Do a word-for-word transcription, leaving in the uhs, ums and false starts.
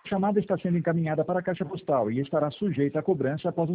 chamada está sendo encaminhada para a caixa postal e estará sujeita a cobrança após o